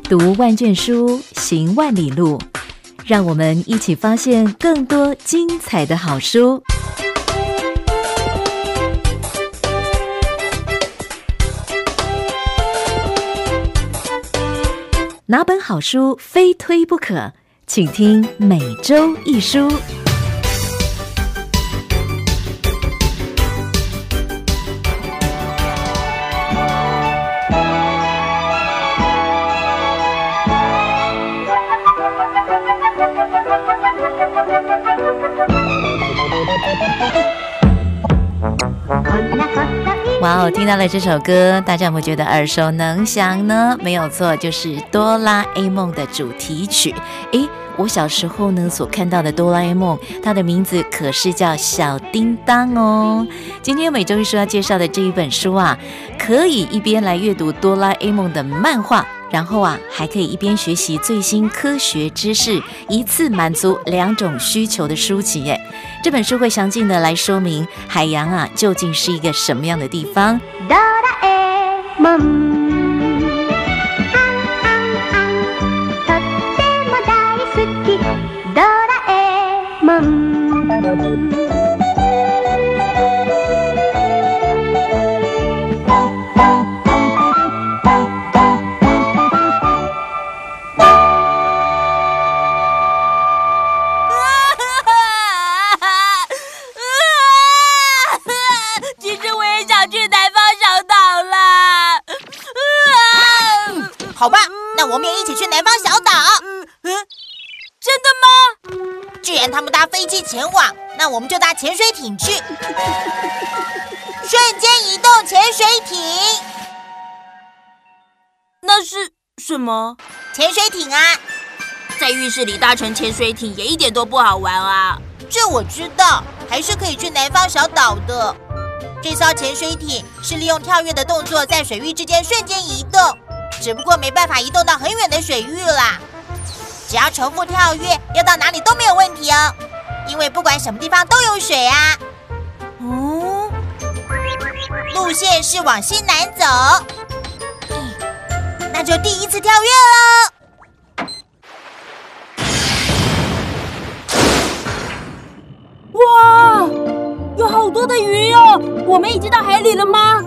读万卷书，行万里路，让我们一起发现更多精彩的好书。哪本好书非推不可？请听每周一书。哇哦，听到了这首歌，大家有没有觉得耳熟能详呢？没有错，就是哆啦 A 梦的主题曲。我小时候呢所看到的哆啦 A 梦，它的名字可是叫小叮当哦。今天每周一书要介绍的这一本书啊，可以一边来阅读哆啦 A 梦的漫画，然后还可以一边学习最新科学知识，一次满足2种需求的书籍耶。这本书会详尽的来说明海洋究竟是一个什么样的地方。 哆啦 A 梦哆啦 A 梦其实我也想去南方小岛啦。 好吧，那我们也一起去南方小岛。 真的吗？ 既然他们搭飞机前往，那我们就搭潜水艇去。瞬间移动潜水艇。 那是什么？ 潜水艇啊， 在浴室里搭乘潜水艇也一点都不好玩啊。 这我知道，还是可以去南方小岛的。这艘潜水艇是利用跳跃的动作在水域之间瞬间移动，只不过没办法移动到很远的水域啦。只要重复跳跃，要到哪里都没有问题哦，因为不管什么地方都有水啊。路线是往西南走，那就第一次跳跃了。 哇，有好多的鱼哦！我们已经到海里了吗？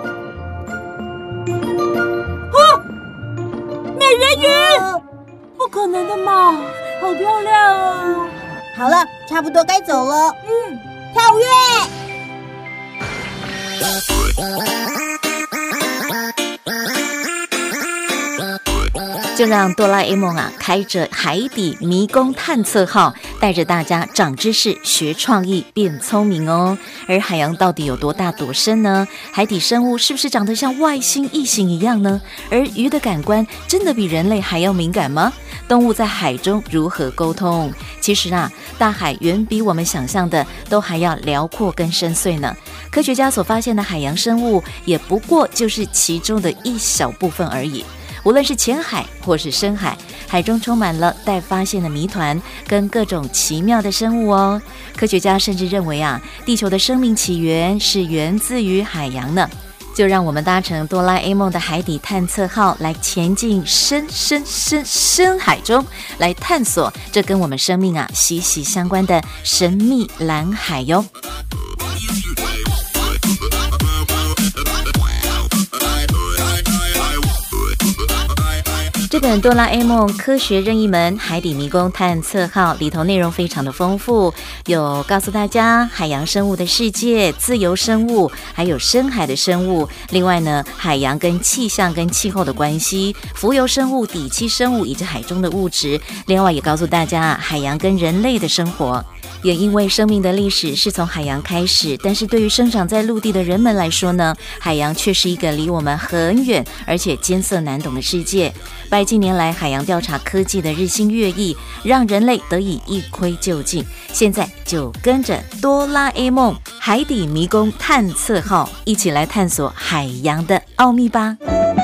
美人鱼！不可能的嘛，好漂亮哦！ 好了，差不多该走了。跳跃！ 就让哆啦 A 梦开着海底迷宫探测号，带着大家长知识、学创意、变聪明哦。而海洋到底有多大多深呢？海底生物是不是长得像外星异形一样呢？而鱼的感官真的比人类还要敏感吗？动物在海中如何沟通？其实大海远比我们想象的都还要辽阔跟深邃呢。科学家所发现的海洋生物也不过就是其中的一小部分而已。无论是浅海或是深海，海中充满了待发现的谜团跟各种奇妙的生物哦。科学家甚至认为地球的生命起源是源自于海洋呢。就让我们搭乘哆啦 A 梦的海底探测号来前进深海中，来探索这跟我们生命息息相关的神秘蓝海哟。这本哆啦 A 梦科学任意门海底迷宫探测号里头内容非常的丰富，有告诉大家海洋生物的世界、自由生物，还有深海的生物。另外呢，海洋跟气象跟气候的关系，浮游生物、底栖生物以及海中的物质。另外也告诉大家海洋跟人类的生活。也因为生命的历史是从海洋开始，但是对于生长在陆地的人们来说呢，海洋却是一个离我们很远而且艰涩难懂的世界。拜近年来海洋调查科技的日新月异，让人类得以一窥究竟。现在就跟着哆啦 A 梦海底迷宫探测号一起来探索海洋的奥秘吧。